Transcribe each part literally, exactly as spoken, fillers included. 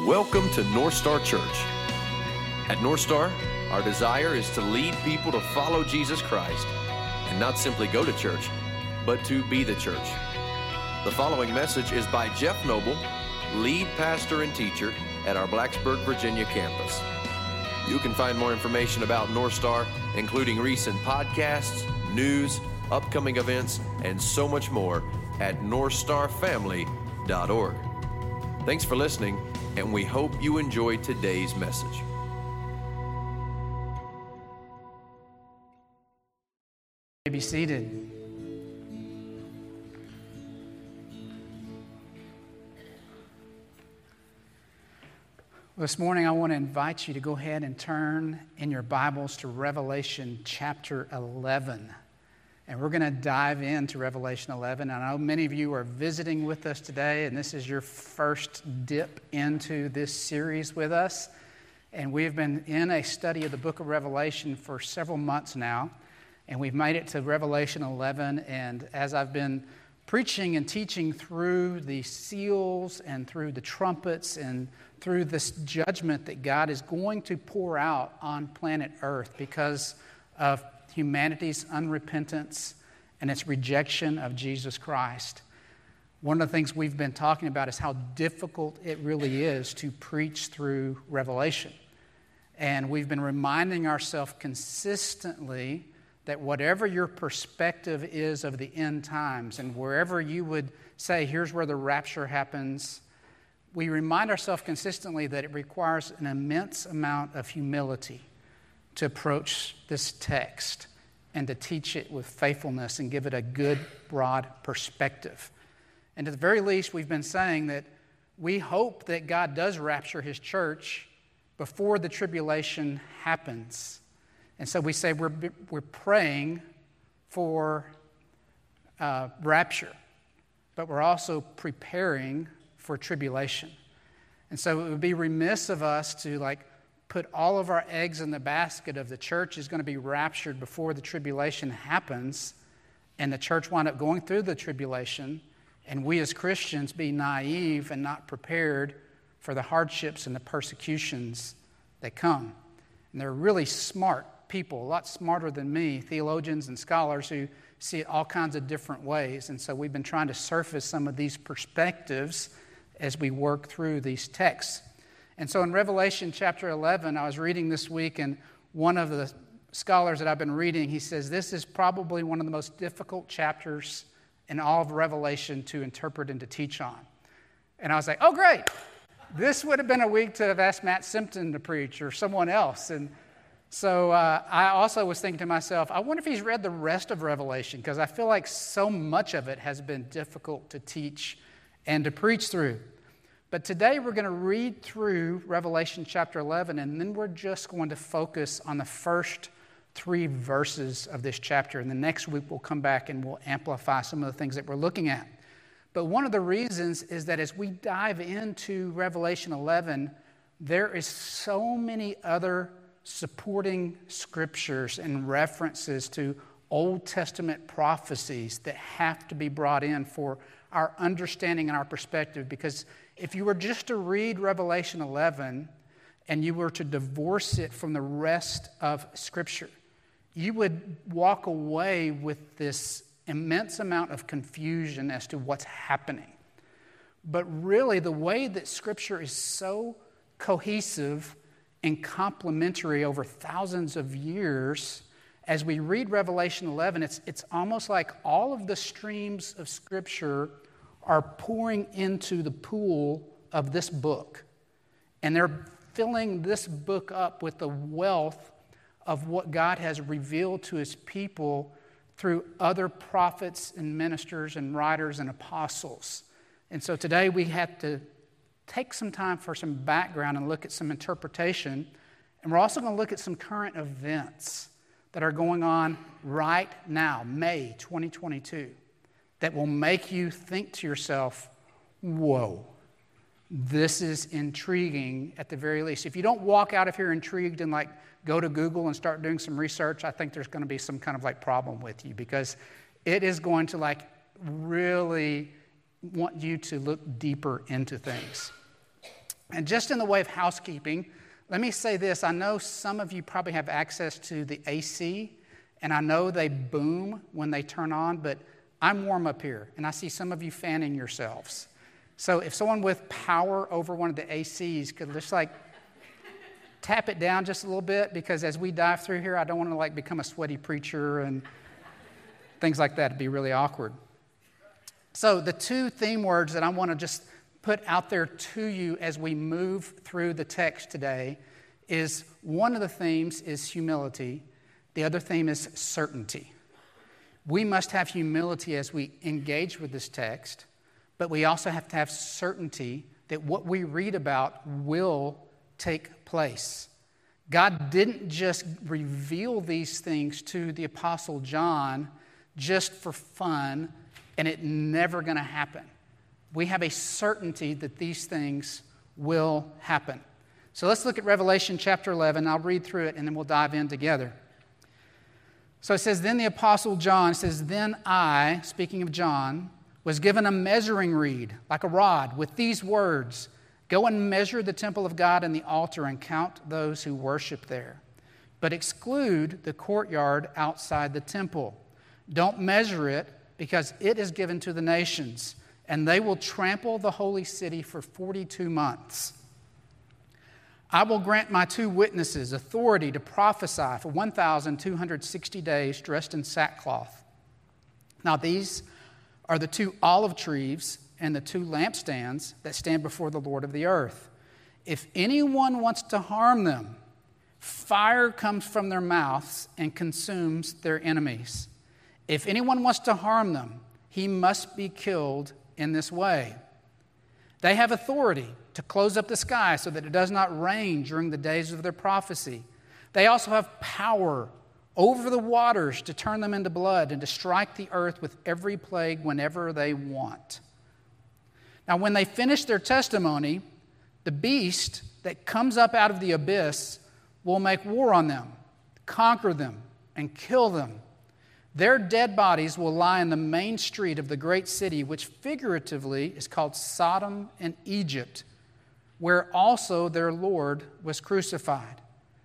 Welcome to North Star Church. At North Star, our desire is to lead people to follow Jesus Christ and not simply go to church, but to be the church. The following message is by Jeff Noble, lead pastor and teacher at our Blacksburg, Virginia campus. You can find more information about North Star, including recent podcasts, news, upcoming events, and so much more at north star family dot org. Thanks for listening, and we hope you enjoyed today's message. Be seated. Well, this morning I want to invite you to go ahead and turn in your Bibles to Revelation chapter eleven. And we're going to dive into Revelation eleven. I know many of you are visiting with us today, and this is your first dip into this series with us. And we've been in a study of the book of Revelation for several months now. And we've made it to Revelation eleven, and as I've been preaching and teaching through the seals and through the trumpets and through this judgment that God is going to pour out on planet Earth because of humanity's unrepentance and its rejection of Jesus Christ, one of the things we've been talking about is how difficult it really is to preach through Revelation. And we've been reminding ourselves consistently that whatever your perspective is of the end times, and wherever you would say, here's where the rapture happens, we remind ourselves consistently that it requires an immense amount of humility to approach this text and to teach it with faithfulness and give it a good, broad perspective. And at the very least, we've been saying that we hope that God does rapture His church before the tribulation happens. And so we say we're, we're praying for uh, rapture, but we're also preparing for tribulation. And so it would be remiss of us to like put all of our eggs in the basket of the church is going to be raptured before the tribulation happens, and the church wind up going through the tribulation, and we as Christians be naive and not prepared for the hardships and the persecutions that come. And they're really smart people, a lot smarter than me, theologians and scholars who see it all kinds of different ways. And so we've been trying to surface some of these perspectives as we work through these texts. And so in Revelation chapter eleven, I was reading this week, and one of the scholars that I've been reading, he says this is probably one of the most difficult chapters in all of Revelation to interpret and to teach on. And I was like, oh, great. This would have been a week to have asked Matt Simpson to preach or someone else. And so uh, I also was thinking to myself, I wonder if he's read the rest of Revelation, because I feel like so much of it has been difficult to teach and to preach through. But today we're going to read through Revelation chapter eleven, and then we're just going to focus on the first three verses of this chapter. And the next week we'll come back and we'll amplify some of the things that we're looking at. But one of the reasons is that as we dive into Revelation eleven, there is so many other supporting scriptures and references to Old Testament prophecies that have to be brought in for our understanding and our perspective. Because if you were just to read Revelation eleven and you were to divorce it from the rest of Scripture, you would walk away with this immense amount of confusion as to what's happening. But really, the way that Scripture is so cohesive and complementary over thousands of years, as we read Revelation eleven, it's, it's almost like all of the streams of Scripture are pouring into the pool of this book. And they're filling this book up with the wealth of what God has revealed to His people through other prophets and ministers and writers and apostles. And so today we have to take some time for some background and look at some interpretation. And we're also going to look at some current events that are going on right now, May twenty twenty-two, that will make you think to yourself, whoa, this is intriguing at the very least. If you don't walk out of here intrigued and like go to Google and start doing some research, I think there's going to be some kind of like problem with you, because it is going to like really want you to look deeper into things. And just in the way of housekeeping, let me say this. I know some of you probably have access to the A C, and I know they boom when they turn on, but I'm warm up here, and I see some of you fanning yourselves. So if someone with power over one of the A Cs could just like tap it down just a little bit, because as we dive through here, I don't want to like become a sweaty preacher and things like that. It'd be really awkward. So the two theme words that I want to just put out there to you as we move through the text today is, one of the themes is humility. The other theme is certainty. We must have humility as we engage with this text, but we also have to have certainty that what we read about will take place. God didn't just reveal these things to the Apostle John just for fun, and it never going to happen. We have a certainty that these things will happen. So let's look at Revelation chapter eleven. I'll read through it, and then we'll dive in together. So it says, then the Apostle John says, then I, speaking of John, was given a measuring reed, like a rod, with these words, go and measure the temple of God and the altar and count those who worship there. But exclude the courtyard outside the temple. Don't measure it, because it is given to the nations, and they will trample the holy city for forty-two months. I will grant my two witnesses authority to prophesy for one thousand two hundred sixty days dressed in sackcloth. Now these are the two olive trees and the two lampstands that stand before the Lord of the earth. If anyone wants to harm them, fire comes from their mouths and consumes their enemies. If anyone wants to harm them, he must be killed in this way. They have authority to close up the sky so that it does not rain during the days of their prophecy. They also have power over the waters to turn them into blood and to strike the earth with every plague whenever they want. Now, when they finish their testimony, the beast that comes up out of the abyss will make war on them, conquer them, and kill them. Their dead bodies will lie in the main street of the great city, which figuratively is called Sodom and Egypt, where also their Lord was crucified.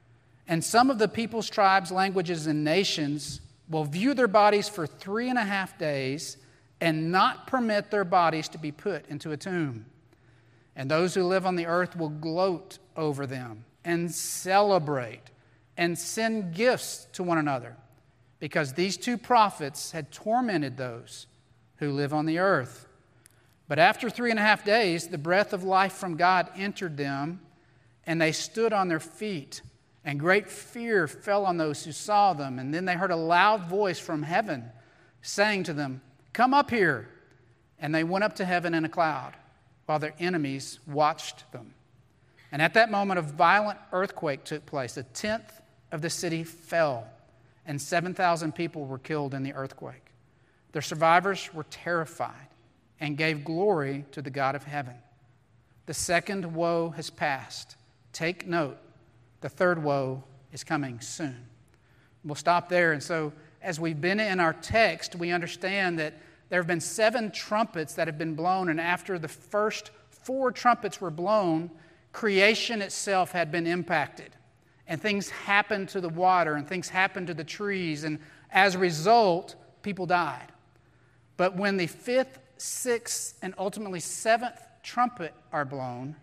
And some of the peoples, tribes, languages, and nations will view their bodies for three and a half days and not permit their bodies to be put into a tomb. And those who live on the earth will gloat over them and celebrate and send gifts to one another, because these two prophets had tormented those who live on the earth. But after three and a half days, the breath of life from God entered them, and they stood on their feet, and great fear fell on those who saw them. And then they heard a loud voice from heaven saying to them, come up here. And they went up to heaven in a cloud, while their enemies watched them. And at that moment, a violent earthquake took place. A tenth of the city fell, and seven thousand people were killed in the earthquake. Their survivors were terrified and gave glory to the God of heaven. The second woe has passed. Take note, the third woe is coming soon. We'll stop there. And so as we've been in our text, we understand that there have been seven trumpets that have been blown, and after the first four trumpets were blown, creation itself had been impacted. And things happened to the water, and things happened to the trees, and as a result, people died. But when the fifth, sixth, and ultimately seventh trumpet are blown,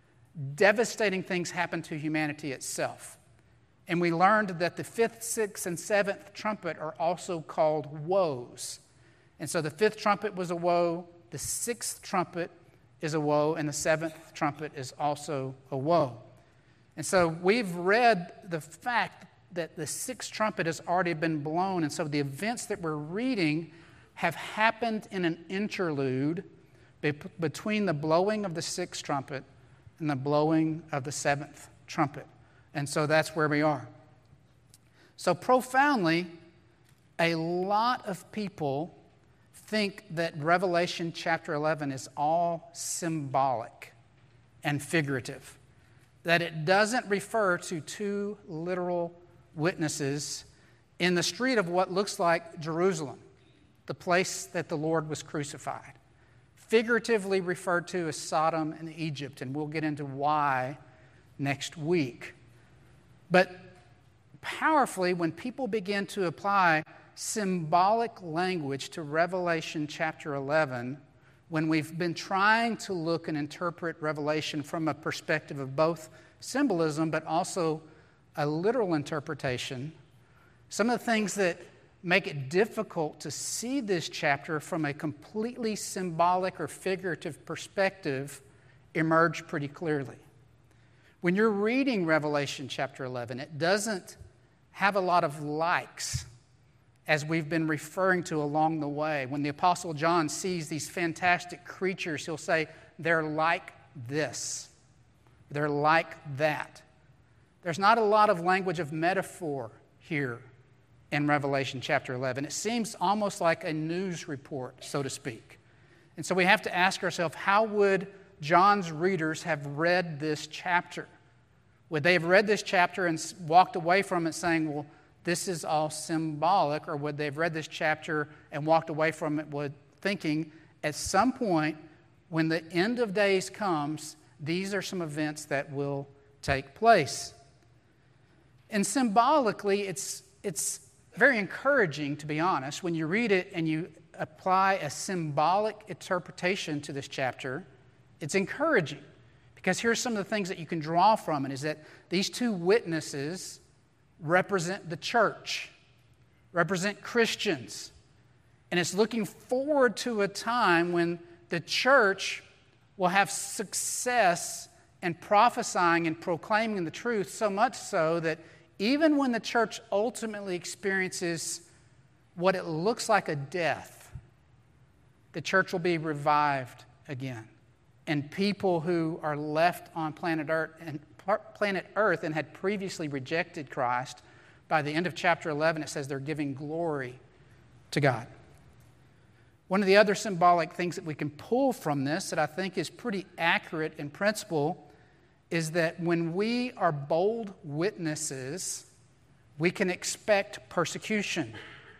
devastating things happen to humanity itself. And we learned that the fifth, sixth, and seventh trumpet are also called woes. And so the fifth trumpet was a woe, the sixth trumpet is a woe, and the seventh trumpet is also a woe. And so we've read the fact that the sixth trumpet has already been blown, and so the events that we're reading have happened in an interlude be- between the blowing of the sixth trumpet and the blowing of the seventh trumpet. And so that's where we are. So profoundly, a lot of people think that Revelation chapter eleven is all symbolic and figurative, that it doesn't refer to two literal witnesses in the street of what looks like Jerusalem, the place that the Lord was crucified. figuratively referred to as Sodom and Egypt, and we'll get into why next week. But powerfully, when people begin to apply symbolic language to Revelation chapter eleven, when we've been trying to look and interpret Revelation from a perspective of both symbolism but also a literal interpretation, some of the things that make it difficult to see this chapter from a completely symbolic or figurative perspective emerge pretty clearly. When you're reading Revelation chapter eleven, it doesn't have a lot of likes, as we've been referring to along the way. When the Apostle John sees these fantastic creatures, he'll say, they're like this. They're like that. There's not a lot of language of metaphor here in Revelation chapter eleven. It seems almost like a news report, so to speak. And so we have to ask ourselves, how would John's readers have read this chapter? Would they have read this chapter and walked away from it saying, well, this is all symbolic, or would they have read this chapter and walked away from it with thinking, at some point, when the end of days comes, these are some events that will take place? And symbolically, it's, it's very encouraging, to be honest, when you read it and you apply a symbolic interpretation to this chapter. It's encouraging, because here's some of the things that you can draw from it, is that these two witnesses represent the church, represent Christians. And it's looking forward to a time when the church will have success in prophesying and proclaiming the truth, so much so that even when the church ultimately experiences what it looks like a death, the church will be revived again. And people who are left on planet Earth and planet Earth and had previously rejected Christ, by the end of chapter eleven, it says they're giving glory to God. One of the other symbolic things that we can pull from this that I think is pretty accurate in principle is that when we are bold witnesses, we can expect persecution.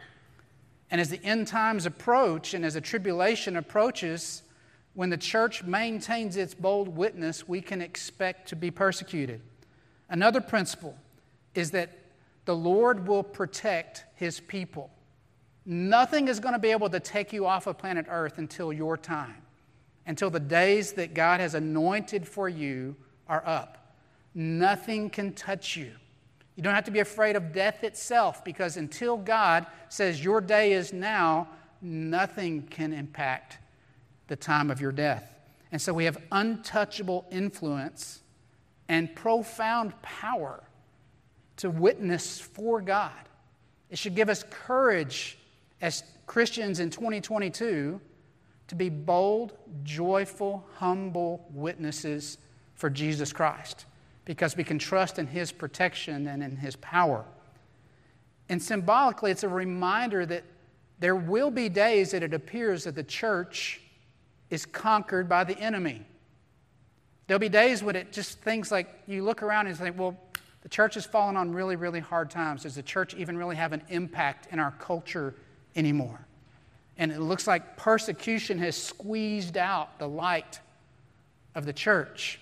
And as the end times approach and as the tribulation approaches, when the church maintains its bold witness, we can expect to be persecuted. Another principle is that the Lord will protect His people. Nothing is going to be able to take you off of planet Earth until your time, until the days that God has anointed for you are up. Nothing can touch you. You don't have to be afraid of death itself, because until God says your day is now, nothing can impact the time of your death. And so we have untouchable influence and profound power to witness for God. It should give us courage as Christians in twenty twenty-two to be bold, joyful, humble witnesses for Jesus Christ, because we can trust in His protection and in His power. And symbolically, it's a reminder that there will be days that it appears that the church is conquered by the enemy. There'll be days when it just, things like you look around and think, well, the church has fallen on really, really hard times. Does the church even really have an impact in our culture anymore? And it looks like persecution has squeezed out the light of the church.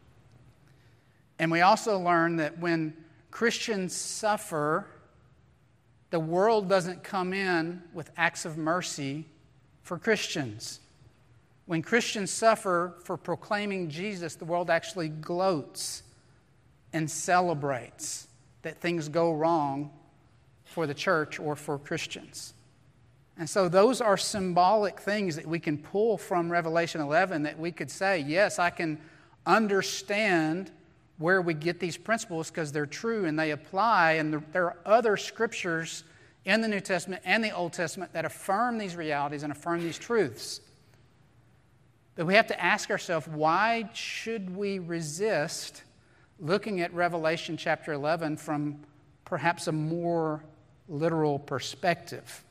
And we also learn that when Christians suffer, the world doesn't come in with acts of mercy for Christians. When Christians suffer for proclaiming Jesus, the world actually gloats and celebrates that things go wrong for the church or for Christians. And so those are symbolic things that we can pull from Revelation eleven, that we could say, yes, I can understand where we get these principles because they're true and they apply, and there are other scriptures in the New Testament and the Old Testament that affirm these realities and affirm these truths. But we have to ask ourselves, why should we resist looking at Revelation chapter eleven from perhaps a more literal perspective?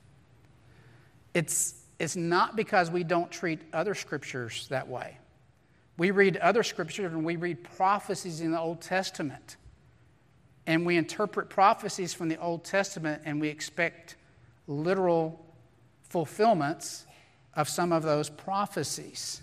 It's, it's not because we don't treat other scriptures that way. We read other scriptures and we read prophecies in the Old Testament. And we interpret prophecies from the Old Testament and we expect literal fulfillments of some of those prophecies.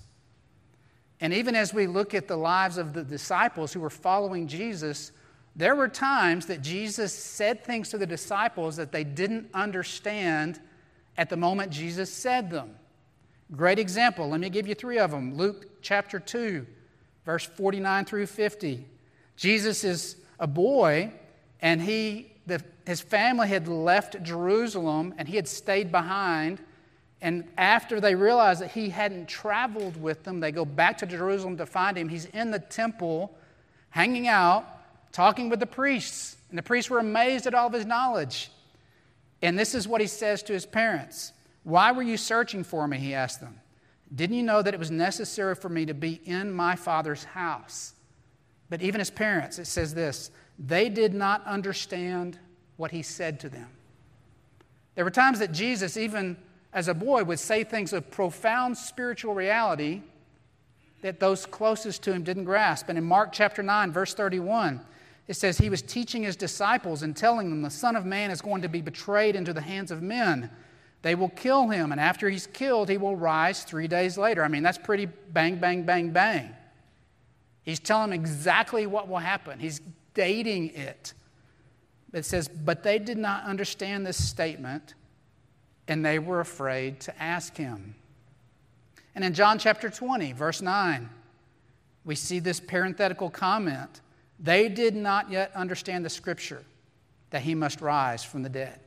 And even as we look at the lives of the disciples who were following Jesus, there were times that Jesus said things to the disciples that they didn't understand at the moment Jesus said them. Great example. Let me give you three of them. Luke chapter two, verse forty-nine through fifty. Jesus is a boy, and he, the, his family had left Jerusalem, and he had stayed behind. And after they realized that he hadn't traveled with them, they go back to Jerusalem to find him. He's in the temple, hanging out, talking with the priests. And the priests were amazed at all of his knowledge. And this is what he says to his parents. "Why were you searching for me?" he asked them. "Didn't you know that it was necessary for me to be in my Father's house?" But even his parents, it says this, they did not understand what he said to them. There were times that Jesus, even as a boy, would say things of profound spiritual reality that those closest to him didn't grasp. And in Mark chapter nine, verse thirty-one, it says he was teaching his disciples and telling them the Son of Man is going to be betrayed into the hands of men. They will kill him, and after he's killed, he will rise three days later. I mean, that's pretty bang, bang, bang, bang. He's telling them exactly what will happen. He's dating it. It says, but they did not understand this statement, and they were afraid to ask him. And in John chapter twenty, verse nine, we see this parenthetical comment. They did not yet understand the scripture that he must rise from the dead.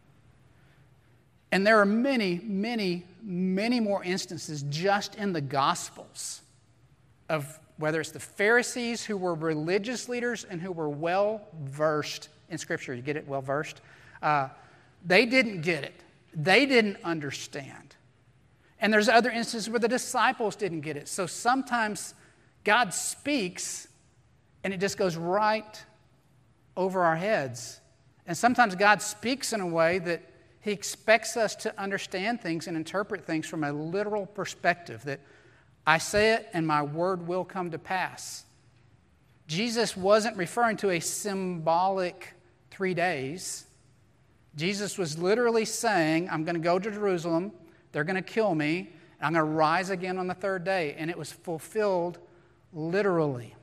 And there are many, many, many more instances just in the Gospels of whether it's the Pharisees who were religious leaders and who were well-versed in Scripture. You get it? Well-versed? Uh, they didn't get it. They didn't understand. And there's other instances where the disciples didn't get it. So sometimes God speaks and it just goes right over our heads. And sometimes God speaks in a way that he expects us to understand things and interpret things from a literal perspective, that I say it and my word will come to pass. Jesus wasn't referring to a symbolic three days. Jesus was literally saying, I'm going to go to Jerusalem, they're going to kill me, and I'm going to rise again on the third day. And it was fulfilled literally.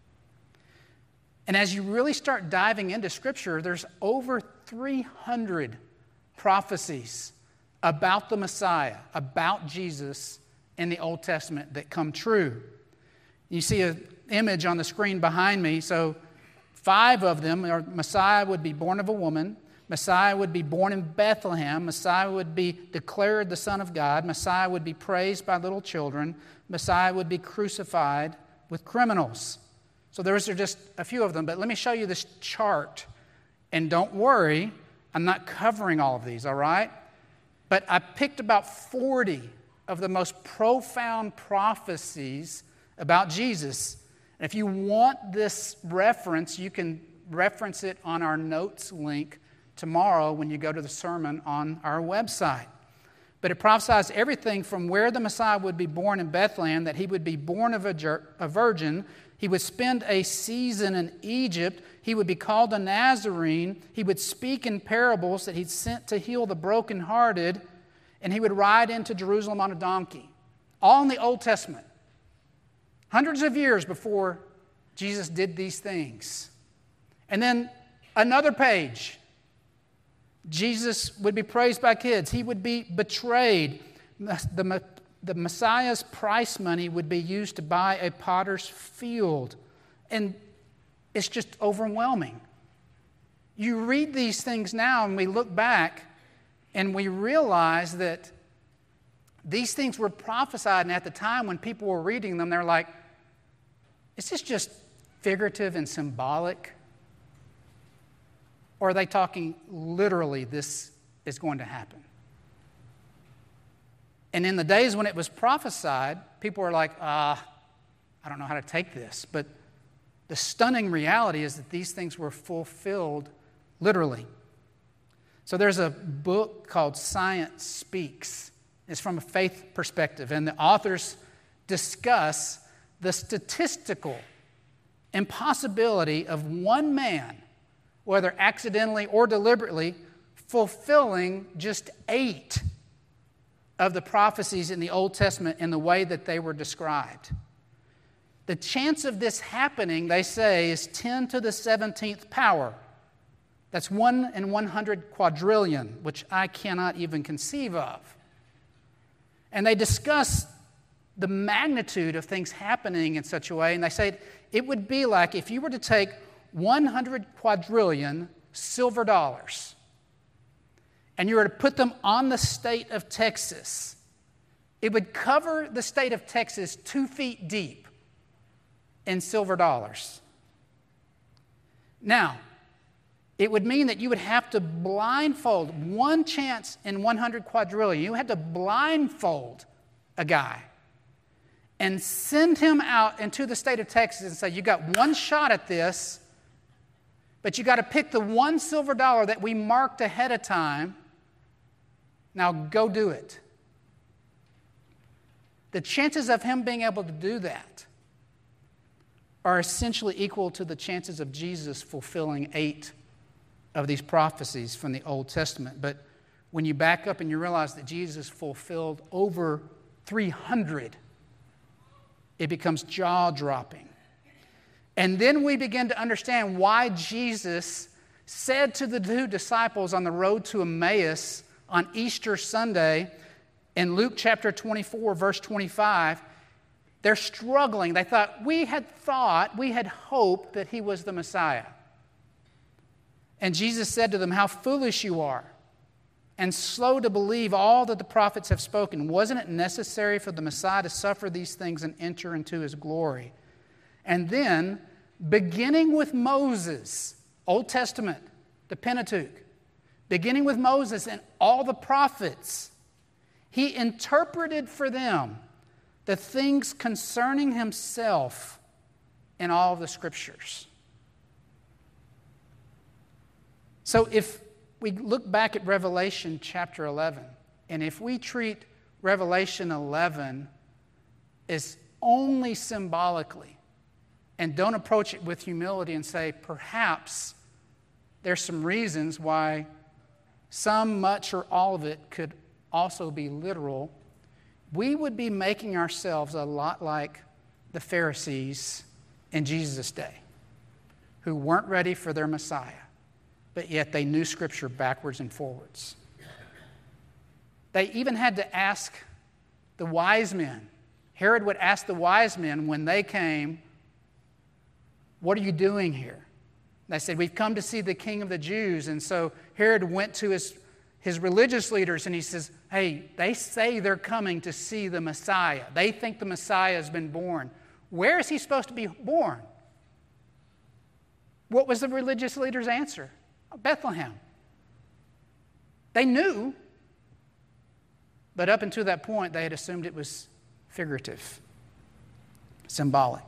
And as you really start diving into Scripture, there's over three hundred prophecies about the Messiah, about Jesus in the Old Testament that come true. You see an image on the screen behind me. So five of them are Messiah would be born of a woman, Messiah would be born in Bethlehem, Messiah would be declared the Son of God, Messiah would be praised by little children, Messiah would be crucified with criminals. So those are just a few of them, but let me show you this chart. And don't worry, I'm not covering all of these, all right? But I picked about forty of the most profound prophecies about Jesus. And if you want this reference, you can reference it on our notes link tomorrow when you go to the sermon on our website. But it prophesies everything from where the Messiah would be born in Bethlehem, that he would be born of a, a virgin, he would spend a season in Egypt, he would be called a Nazarene, he would speak in parables that he'd sent to heal the brokenhearted, and he would ride into Jerusalem on a donkey. All in the Old Testament. Hundreds of years before Jesus did these things. And then another page. Jesus would be praised by kids. He would be betrayed. The, the Messiah's price money would be used to buy a potter's field. And it's just overwhelming. You read these things now and we look back and we realize that these things were prophesied, and at the time when people were reading them, they're like, is this just figurative and symbolic? Or are they talking literally, this is going to happen? And in the days when it was prophesied, people were like, ah, I don't know how to take this. But the stunning reality is that these things were fulfilled literally. So there's a book called Science Speaks. It's from a faith perspective, and the authors discuss the statistical impossibility of one man, whether accidentally or deliberately, fulfilling just eight of the prophecies in the Old Testament in the way that they were described. The chance of this happening, they say, is ten to the seventeenth power. That's one in one hundred quadrillion, which I cannot even conceive of. And they discuss the magnitude of things happening in such a way, and they say it would be like if you were to take one hundred quadrillion silver dollars and you were to put them on the state of Texas, it would cover the state of Texas two feet deep in silver dollars. Now, it would mean that you would have to blindfold, one chance in one hundred quadrillion, you had to blindfold a guy and send him out into the state of Texas and say, you got one shot at this, but you got to pick the one silver dollar that we marked ahead of time. Now go do it. The chances of him being able to do that are essentially equal to the chances of Jesus fulfilling eight of these prophecies from the Old Testament. But when you back up and you realize that Jesus fulfilled over three hundred, it becomes jaw-dropping. And then we begin to understand why Jesus said to the two disciples on the road to Emmaus on Easter Sunday in Luke chapter twenty-four, verse twenty-five, they're struggling. They thought, we had thought, we had hoped that he was the Messiah. And Jesus said to them, how foolish you are, and slow to believe all that the prophets have spoken. Wasn't it necessary for the Messiah to suffer these things and enter into his glory? And then, beginning with Moses, Old Testament, the Pentateuch, beginning with Moses and all the prophets, he interpreted for them the things concerning himself in all of the Scriptures. So if we look back at Revelation chapter eleven, and if we treat Revelation eleven as only symbolically, and don't approach it with humility and say, perhaps there's some reasons why some, much, or all of it could also be literal, we would be making ourselves a lot like the Pharisees in Jesus' day, who weren't ready for their Messiah, but yet they knew Scripture backwards and forwards. They even had to ask the wise men. Herod would ask the wise men when they came, what are you doing here? They said, we've come to see the King of the Jews. And so Herod went to his, his religious leaders and he says, hey, they say they're coming to see the Messiah. They think the Messiah has been born. Where is he supposed to be born? What was the religious leaders' answer? Bethlehem. They knew, but up until that point, they had assumed it was figurative, symbolic.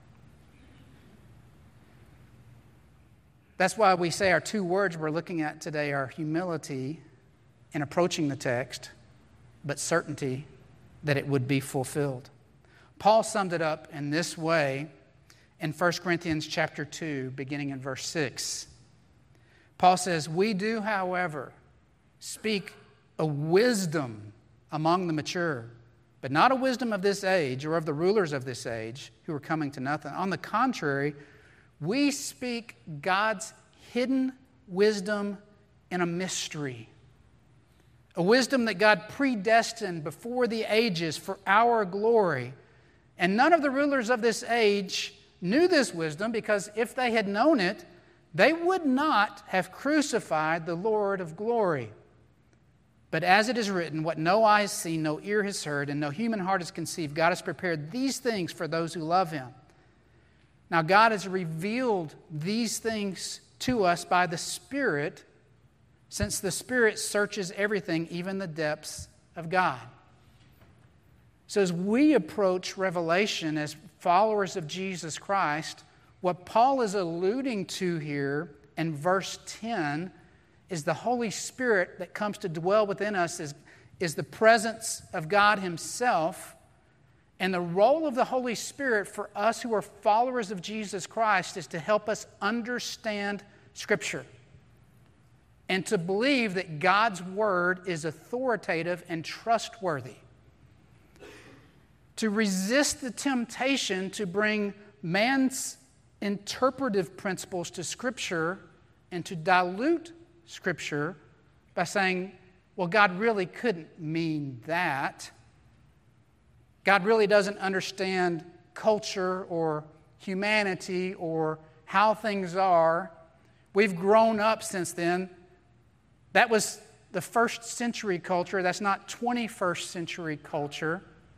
That's why we say our two words we're looking at today are humility in approaching the text, but certainty that it would be fulfilled. Paul summed it up in this way in First Corinthians chapter two, beginning in verse six. Paul says, we do, however, speak a wisdom among the mature, but not a wisdom of this age or of the rulers of this age who are coming to nothing. On the contrary, we speak God's hidden wisdom in a mystery, a wisdom that God predestined before the ages for our glory. And none of the rulers of this age knew this wisdom, because if they had known it, they would not have crucified the Lord of glory. But as it is written, what no eye has seen, no ear has heard, and no human heart has conceived, God has prepared these things for those who love him. Now God has revealed these things to us by the Spirit, since the Spirit searches everything, even the depths of God. So as we approach Revelation as followers of Jesus Christ, what Paul is alluding to here in verse ten is the Holy Spirit that comes to dwell within us, is, is the presence of God himself. And the role of the Holy Spirit for us who are followers of Jesus Christ is to help us understand Scripture. and to believe that God's word is authoritative and trustworthy. To resist the temptation to bring man's interpretive principles to Scripture and to dilute Scripture by saying, well, God really couldn't mean that. God really doesn't understand culture or humanity or how things are. We've grown up since then. That was the first century culture. That's not twenty-first century culture.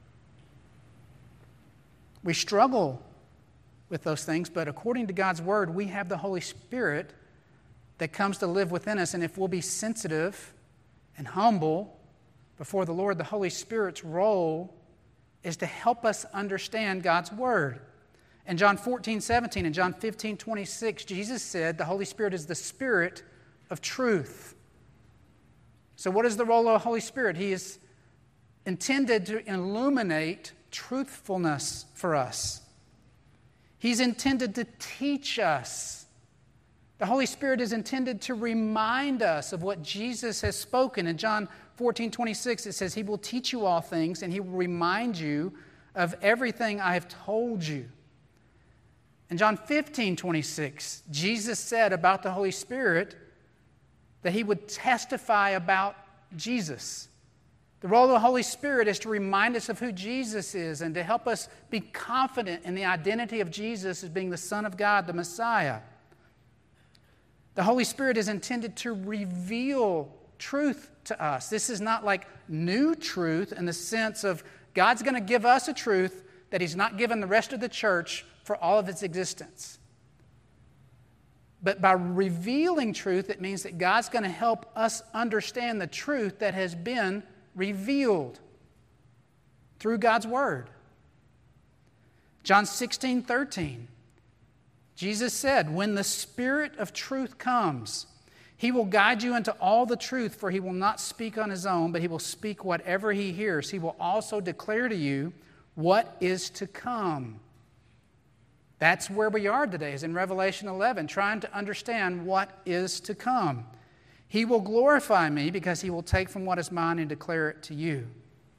We struggle with those things, but according to God's word, we have the Holy Spirit that comes to live within us. And if we'll be sensitive and humble before the Lord, the Holy Spirit's role is to help us understand God's word. In John fourteen, seventeen and John fifteen, twenty-six, Jesus said the Holy Spirit is the Spirit of truth. So what is the role of the Holy Spirit? He is intended to illuminate truthfulness for us. He's intended to teach us. The Holy Spirit is intended to remind us of what Jesus has spoken. In John fourteen, twenty-six, it says, He will teach you all things, and He will remind you of everything I have told you. In John fifteen, twenty-six, Jesus said about the Holy Spirit that He would testify about Jesus. The role of the Holy Spirit is to remind us of who Jesus is and to help us be confident in the identity of Jesus as being the Son of God, the Messiah. The Holy Spirit is intended to reveal truth to us. This is not like new truth in the sense of God's going to give us a truth that He's not given the rest of the church for all of its existence. But by revealing truth, it means that God's going to help us understand the truth that has been revealed through God's word. John sixteen, thirteen. Jesus said, when the Spirit of truth comes, He will guide you into all the truth, for He will not speak on His own, but He will speak whatever He hears. He will also declare to you what is to come. That's where we are today, is in Revelation eleven, trying to understand what is to come. He will glorify me because He will take from what is mine and declare it to you.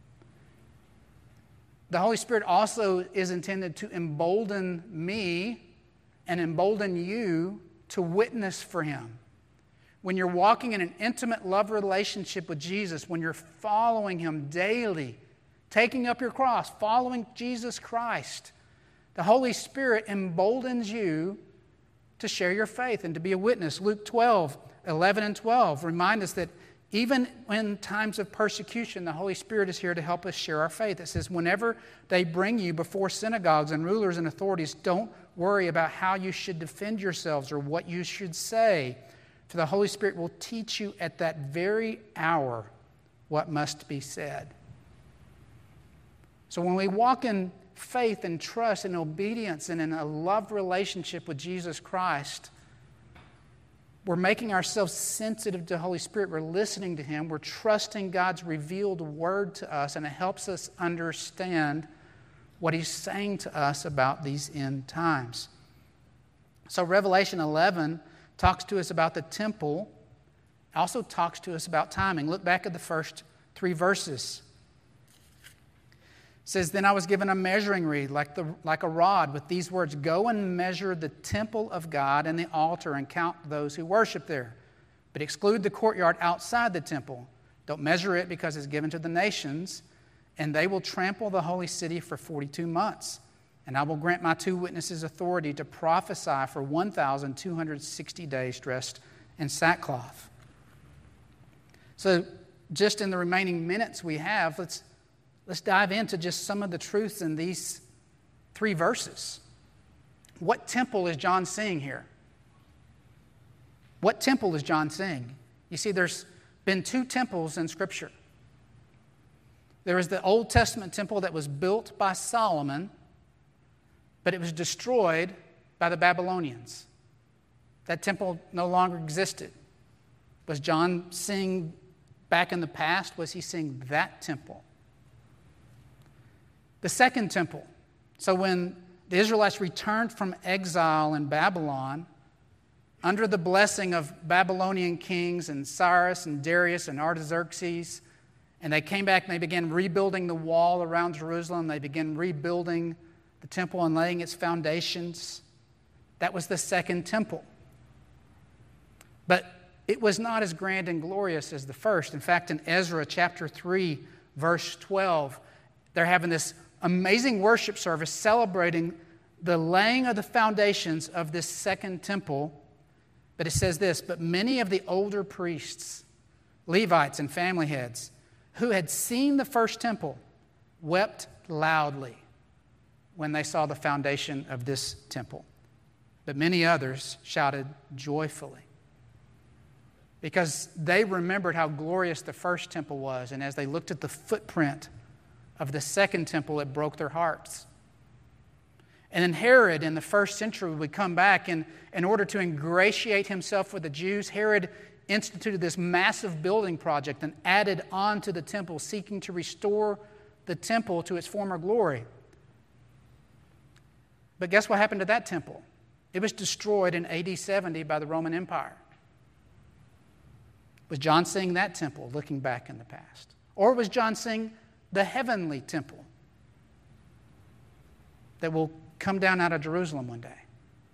The Holy Spirit also is intended to embolden me and embolden you to witness for Him. When you're walking in an intimate love relationship with Jesus, when you're following Him daily, taking up your cross, following Jesus Christ, the Holy Spirit emboldens you to share your faith and to be a witness. Luke twelve, eleven and twelve remind us that even in times of persecution, the Holy Spirit is here to help us share our faith. It says, whenever they bring you before synagogues and rulers and authorities, don't worry about how you should defend yourselves or what you should say, for the Holy Spirit will teach you at that very hour what must be said. So when we walk in faith and trust and obedience and in a love relationship with Jesus Christ, we're making ourselves sensitive to the Holy Spirit. We're listening to Him. We're trusting God's revealed word to us, and it helps us understand what He's saying to us about these end times. So Revelation eleven talks to us about the temple, also talks to us about timing. Look back at the first three verses. It says, then I was given a measuring reed like, the, like a rod with these words, go and measure the temple of God and the altar and count those who worship there. But exclude the courtyard outside the temple. Don't measure it because it's given to the nations, and they will trample the holy city for forty-two months. And I will grant my two witnesses authority to prophesy for one thousand two hundred sixty days dressed in sackcloth. So just in the remaining minutes we have, let's Let's dive into just some of the truths in these three verses. What temple is John seeing here? What temple is John seeing? You see, there's been two temples in Scripture. There is the Old Testament temple that was built by Solomon, but it was destroyed by the Babylonians. That temple no longer existed. Was John seeing back in the past? Was he seeing that temple? The second temple. So when the Israelites returned from exile in Babylon, under the blessing of Babylonian kings and Cyrus and Darius and Artaxerxes. And they came back and they began rebuilding the wall around Jerusalem. They began rebuilding the temple and laying its foundations. That was the second temple. But it was not as grand and glorious as the first. In fact, in Ezra chapter three, verse twelve, they're having this amazing worship service celebrating the laying of the foundations of this second temple. But it says this, but many of the older priests, Levites and family heads, who had seen the first temple, wept loudly when they saw the foundation of this temple. But many others shouted joyfully because they remembered how glorious the first temple was. And as they looked at the footprint of the second temple, it broke their hearts. And then Herod in the first century would come back, and in order to ingratiate himself with the Jews, Herod instituted this massive building project and added on to the temple, seeking to restore the temple to its former glory. But guess what happened to that temple? It was destroyed in A D seventy by the Roman Empire. Was John seeing that temple looking back in the past? Or was John seeing the heavenly temple that will come down out of Jerusalem one day?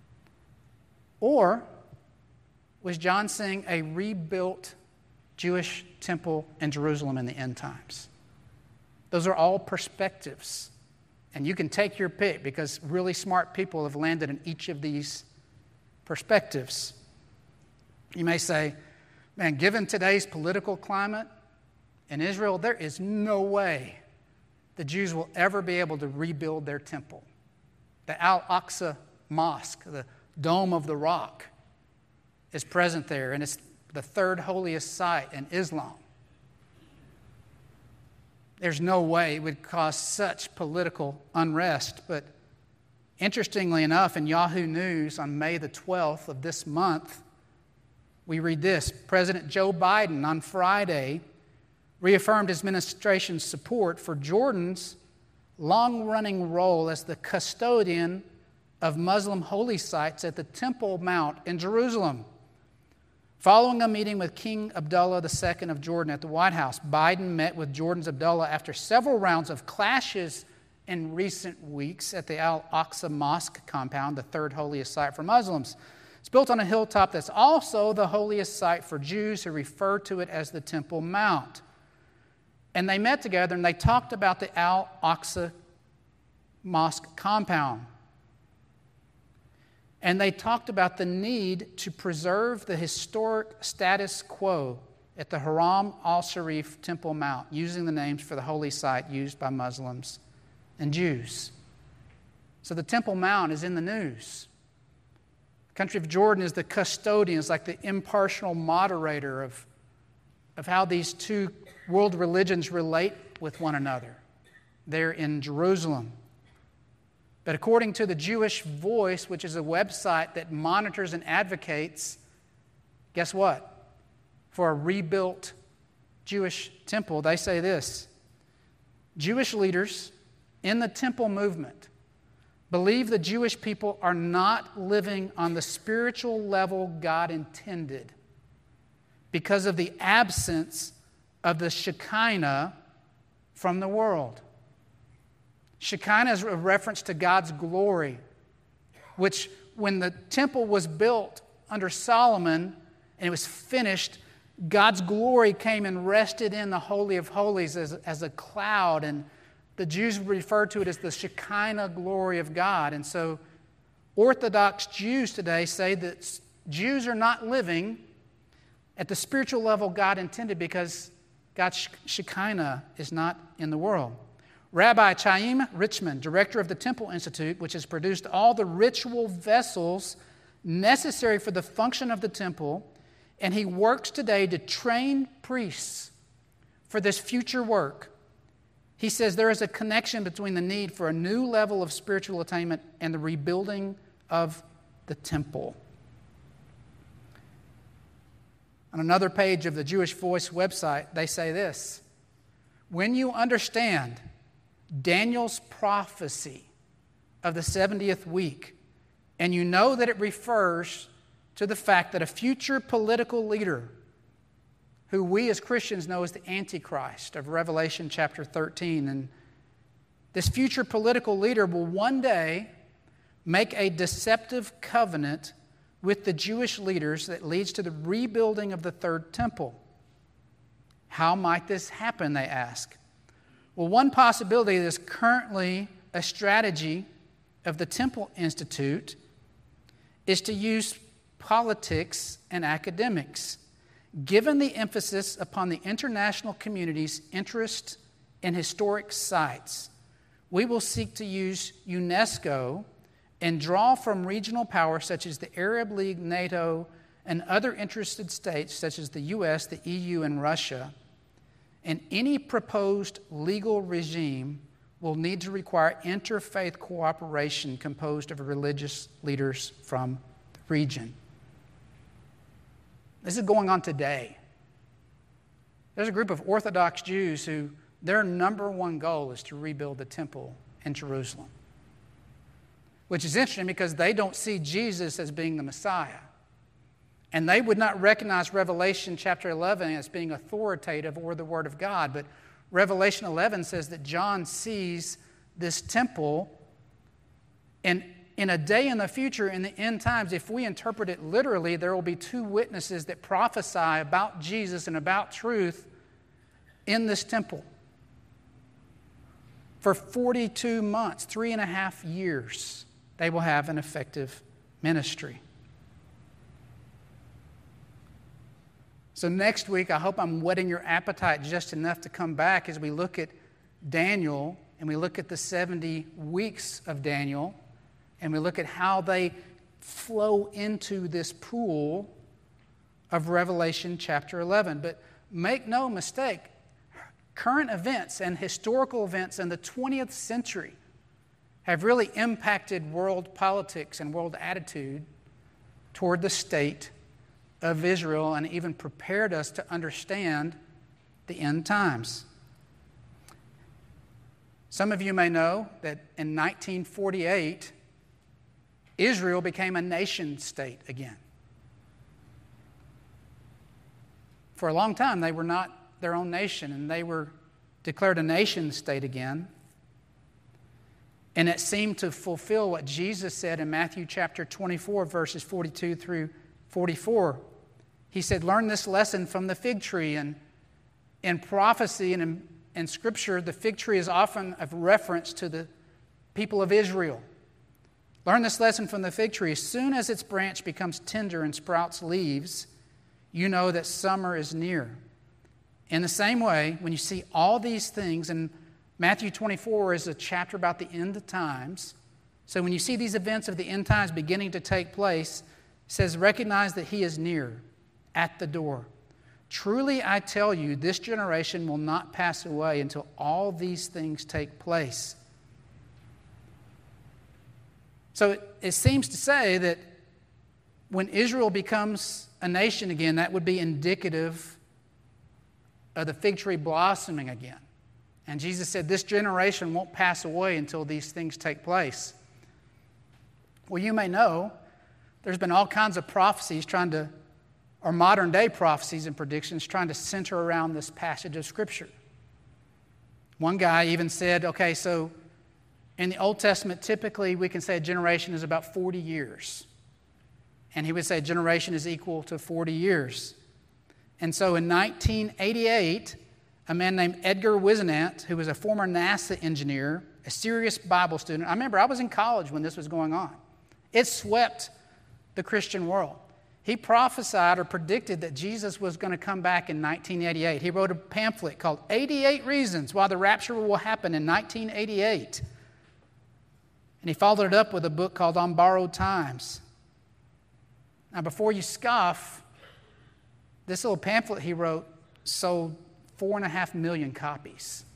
Or was John seeing a rebuilt Jewish temple in Jerusalem in the end times? Those are all perspectives. And you can take your pick because really smart people have landed in each of these perspectives. You may say, man, given today's political climate in Israel, there is no way the Jews will ever be able to rebuild their temple. The Al-Aqsa Mosque, the Dome of the Rock, is present there, and it's the third holiest site in Islam. There's no way it would cause such political unrest. But interestingly enough, in Yahoo News on May the twelfth of this month, we read this. President Joe Biden on Friday reaffirmed his administration's support for Jordan's long-running role as the custodian of Muslim holy sites at the Temple Mount in Jerusalem. Following a meeting with King Abdullah the Second of Jordan at the White House, Biden met with Jordan's Abdullah after several rounds of clashes in recent weeks at the Al-Aqsa Mosque compound, the third holiest site for Muslims. It's built on a hilltop that's also the holiest site for Jews who refer to it as the Temple Mount. And they met together and they talked about the Al-Aqsa Mosque compound. And they talked about the need to preserve the historic status quo at the Haram al-Sharif Temple Mount, using the names for the holy site used by Muslims and Jews. So the Temple Mount is in the news. The country of Jordan is the custodian, is like the impartial moderator of, of how these two world religions relate with one another. They're in Jerusalem. But according to the Jewish Voice, which is a website that monitors and advocates, guess what? For a rebuilt Jewish temple, they say this: Jewish leaders in the temple movement believe the Jewish people are not living on the spiritual level God intended because of the absence of the Shekinah from the world. Shekinah is a reference to God's glory, which when the temple was built under Solomon and it was finished, God's glory came and rested in the Holy of Holies as, as a cloud, and the Jews refer to it as the Shekinah glory of God. And so Orthodox Jews today say that Jews are not living at the spiritual level God intended because God's Shekinah is not in the world. Rabbi Chaim Richman, director of the Temple Institute, which has produced all the ritual vessels necessary for the function of the temple, and he works today to train priests for this future work. He says there is a connection between the need for a new level of spiritual attainment and the rebuilding of the temple. On another page of the Jewish Voice website, they say this: when you understand Daniel's prophecy of the seventieth week, and you know that it refers to the fact that a future political leader, who we as Christians know as the Antichrist of Revelation chapter thirteen, and this future political leader will one day make a deceptive covenant with the Jewish leaders that leads to the rebuilding of the third temple. How might this happen, they ask? Well, one possibility that is currently a strategy of the Temple Institute is to use politics and academics, given the emphasis upon the international community's interest in historic sites. We will seek to use UNESCO and draw from regional powers such as the Arab League, NATO, and other interested states such as the U S, the E U, and Russia. And any proposed legal regime will need to require interfaith cooperation composed of religious leaders from the region. This is going on today. There's a group of Orthodox Jews who their number one goal is to rebuild the temple in Jerusalem, which is interesting because they don't see Jesus as being the Messiah. And they would not recognize Revelation chapter eleven as being authoritative or the Word of God. But Revelation eleven says that John sees this temple, and in a day in the future, in the end times, if we interpret it literally, there will be two witnesses that prophesy about Jesus and about truth in this temple. For forty-two months, three and a half years, they will have an effective ministry. So next week, I hope I'm whetting your appetite just enough to come back as we look at Daniel and we look at the seventy weeks of Daniel and we look at how they flow into this pool of Revelation chapter eleven. But make no mistake, current events and historical events in the twentieth century have really impacted world politics and world attitude toward the state of Israel and even prepared us to understand the end times. Some of you may know that in nineteen forty-eight, Israel became a nation state again. For a long time, they were not their own nation, and they were declared a nation state again. And it seemed to fulfill what Jesus said in Matthew chapter twenty-four, verses forty-two through forty-four. He said, learn this lesson from the fig tree. And in prophecy and in, in Scripture, the fig tree is often a reference to the people of Israel. Learn this lesson from the fig tree. As soon as its branch becomes tender and sprouts leaves, you know that summer is near. In the same way, when you see all these things, and Matthew twenty-four is a chapter about the end of times. So when you see these events of the end times beginning to take place, it says, recognize that he is near, at the door. Truly I tell you, this generation will not pass away until all these things take place. So it, it seems to say that when Israel becomes a nation again, that would be indicative of the fig tree blossoming again. And Jesus said, this generation won't pass away until these things take place. Well, you may know there's been all kinds of prophecies trying to, or modern day prophecies and predictions trying to center around this passage of Scripture. One guy even said, okay, so in the Old Testament, typically we can say a generation is about forty years. And he would say a generation is equal to forty years. And so in nineteen eighty-eight, a man named Edgar Whisenant, who was a former NASA engineer, a serious Bible student. I remember I was in college when this was going on. It swept the Christian world. He prophesied or predicted that Jesus was going to come back in nineteen eighty-eight. He wrote a pamphlet called eighty-eight Reasons Why the Rapture Will Happen in nineteen eighty-eight. And he followed it up with a book called On Borrowed Times. Now, before you scoff, this little pamphlet he wrote sold four and a half million copies.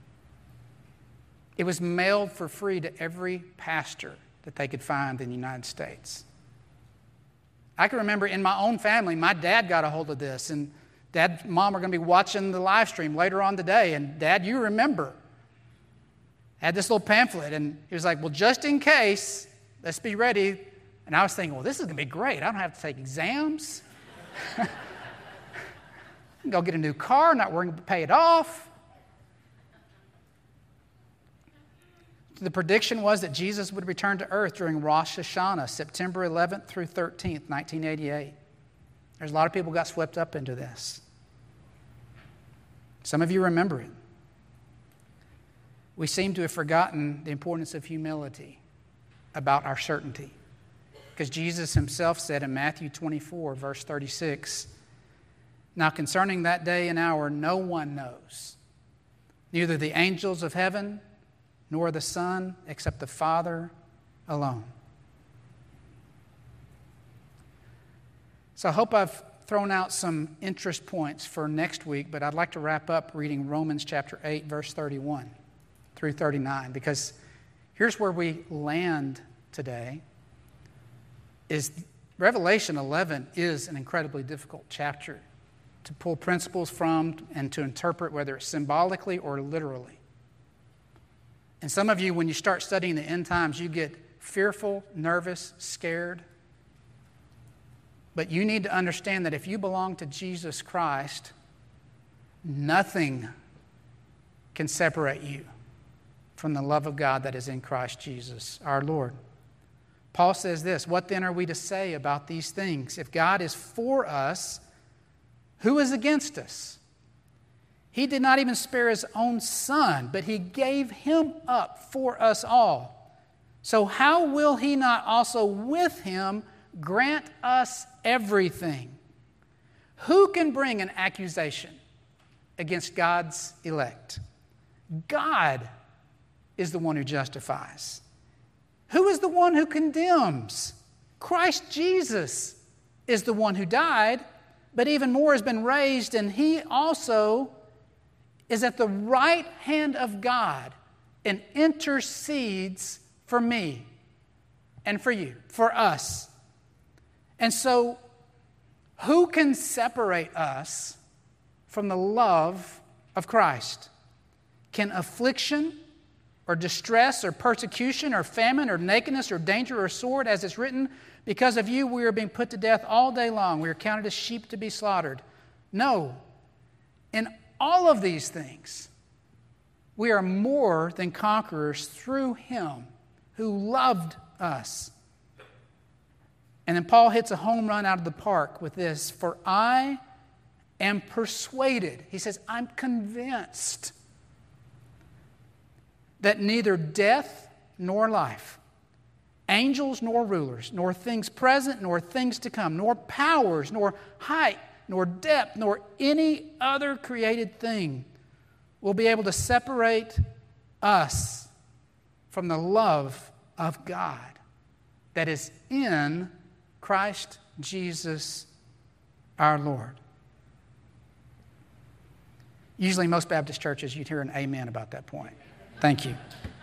It was mailed for free to every pastor that they could find in the United States. I can remember in my own family, my dad got a hold of this, and Dad and Mom are going to be watching the live stream later on today, and Dad, you remember, had this little pamphlet, and he was like, well, just in case, let's be ready. And I was thinking, well, this is going to be great. I don't have to take exams. I can go get a new car, not worrying to pay it off. The prediction was that Jesus would return to earth during Rosh Hashanah, September eleventh through thirteenth, nineteen eighty-eight. There's a lot of people who got swept up into this. Some of you remember it. We seem to have forgotten the importance of humility about our certainty. Because Jesus himself said in Matthew twenty-four, verse thirty-six, "Now concerning that day and hour, no one knows, neither the angels of heaven, nor the Son, except the Father alone." So I hope I've thrown out some interest points for next week, but I'd like to wrap up reading Romans chapter eight, verse thirty-one through thirty-nine, because here's where we land today. Is Revelation eleven is an incredibly difficult chapter to pull principles from and to interpret, whether it's symbolically or literally. And some of you, when you start studying the end times, you get fearful, nervous, scared. But you need to understand that if you belong to Jesus Christ, nothing can separate you from the love of God that is in Christ Jesus, our Lord. Paul says this, "What then are we to say about these things? If God is for us, who is against us? He did not even spare his own Son, but he gave him up for us all. So how will he not also with him grant us everything? Who can bring an accusation against God's elect? God is the one who justifies. Who is the one who condemns? Christ Jesus is the one who died, but even more has been raised, and he also is at the right hand of God and intercedes for me and for you, for us." And so, who can separate us from the love of Christ? Can affliction or distress or persecution or famine or nakedness or danger or sword, as it's written, "Because of you we are being put to death all day long. We are counted as sheep to be slaughtered"? No. In all of these things, we are more than conquerors through him who loved us. And then Paul hits a home run out of the park with this, "For I am persuaded," he says, "I'm convinced that neither death nor life, angels nor rulers, nor things present nor things to come, nor powers, nor height, nor depth, nor any other created thing will be able to separate us from the love of God that is in Christ Jesus our Lord." Usually most Baptist churches, you'd hear an amen about that point. Thank you.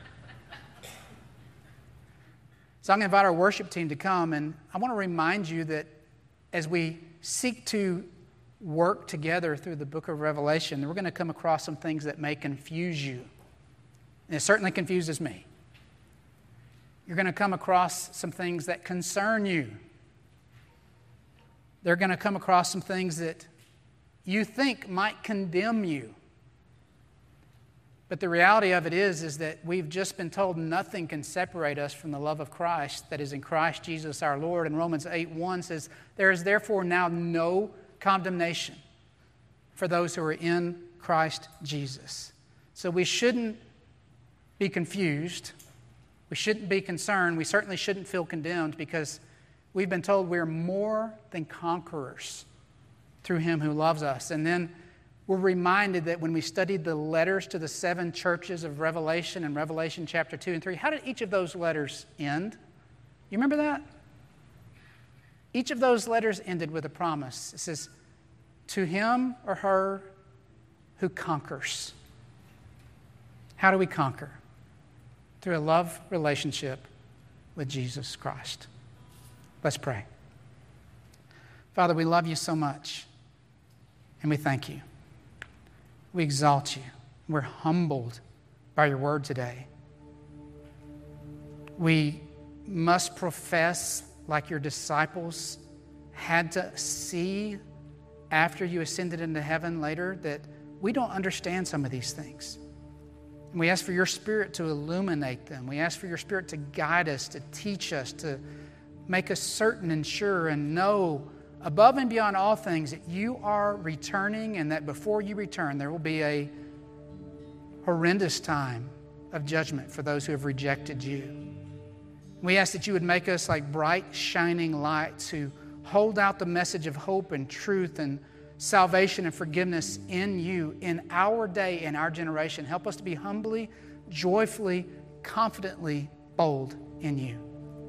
So I'm going to invite our worship team to come, and I want to remind you that as we seek to work together through the book of Revelation, we're going to come across some things that may confuse you. And it certainly confuses me. You're going to come across some things that concern you. They're going to come across some things that you think might condemn you. But the reality of it is, is that we've just been told nothing can separate us from the love of Christ that is in Christ Jesus our Lord. And Romans eight one says, "There is therefore now no condemnation for those who are in Christ Jesus." So we shouldn't be confused. We shouldn't be concerned. We certainly shouldn't feel condemned, because we've been told we're more than conquerors through him who loves us. And then we're reminded that when we studied the letters to the seven churches of Revelation in Revelation chapter two and three, how did each of those letters end? You remember that? Each of those letters ended with a promise. It says, "To him or her who conquers." How do we conquer? Through a love relationship with Jesus Christ. Let's pray. Father, we love you so much, and we thank you. We exalt you. We're humbled by your word today. We must profess like your disciples had to see after you ascended into heaven later, that we don't understand some of these things. And we ask for your Spirit to illuminate them. We ask for your Spirit to guide us, to teach us, to make us certain and sure and know above and beyond all things that you are returning, and that before you return there will be a horrendous time of judgment for those who have rejected you. We ask that you would make us like bright, shining lights who hold out the message of hope and truth and salvation and forgiveness in you, in our day, in our generation. Help us to be humbly, joyfully, confidently bold in you.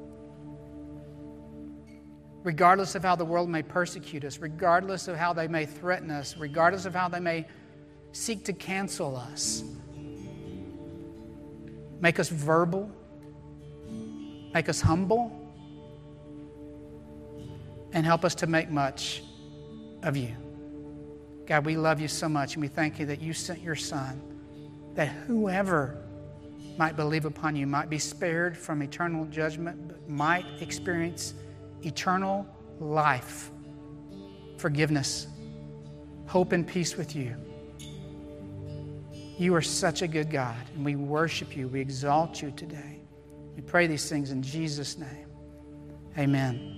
Regardless of how the world may persecute us, regardless of how they may threaten us, regardless of how they may seek to cancel us, make us verbal, make us humble, and help us to make much of you. God, we love you so much, and we thank you that you sent your Son, that whoever might believe upon you might be spared from eternal judgment, but might experience eternal life, forgiveness, hope, and peace with you. You are such a good God, and we worship you. We exalt you today. We pray these things in Jesus' name. Amen.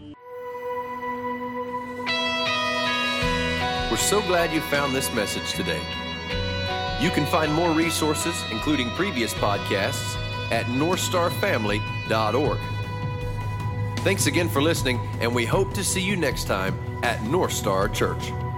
We're so glad you found this message today. You can find more resources, including previous podcasts, at north star family dot org. Thanks again for listening, and we hope to see you next time at North Star Church.